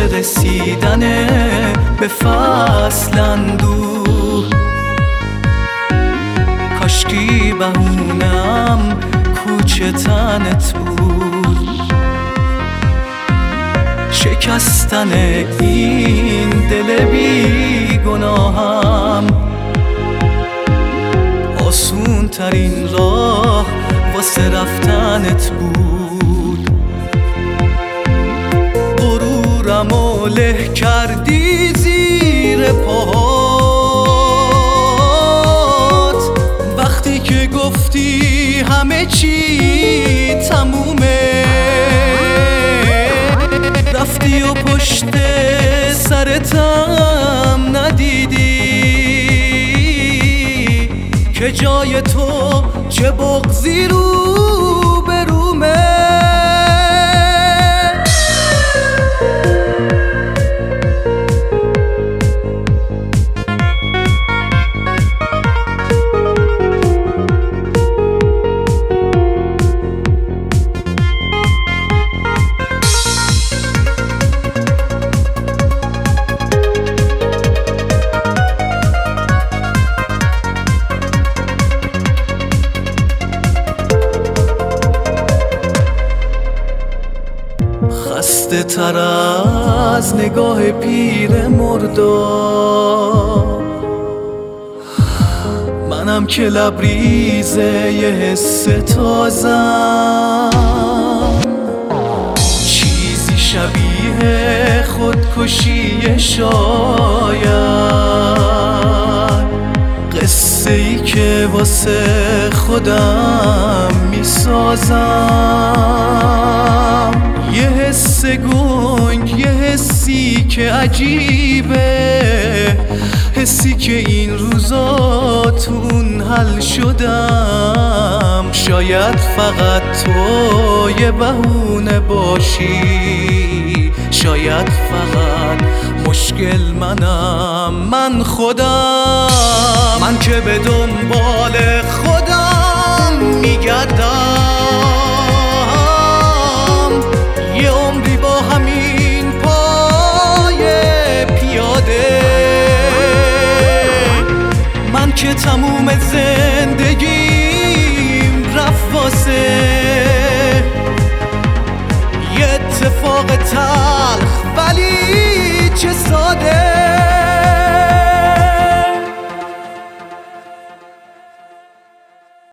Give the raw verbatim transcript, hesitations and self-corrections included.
رسیدن به فصل اندوه. کاشکی بهونم کوچه تنت بود، شکستن این دل بی گناهم آسون ترین راه واسه رفتنت بود. غرورمو له کردی زیر پاهات وقتی که گفتی همه چی تمومه. رفتی و پشت سرتم ندیدی که جای تو چه بغضی رو به رومه. خسته تر از نگاه پیر مردار منم که لبریزه یه حس تازم، چیزی شبیه خودکشی شاید، قصه ای که واسه خودم میسازم. یه حس گنگ، یه حسی که عجیبه، حسی که این روزا تون حل شدم. شاید فقط تو یه بهونه باشی، شاید فقط مشکل منم، من خودم، من که به دنبال خودم میگردم. یه عمری با همین پای پیاده، من که تموم زندگیم رفت واسه یه اتفاق تا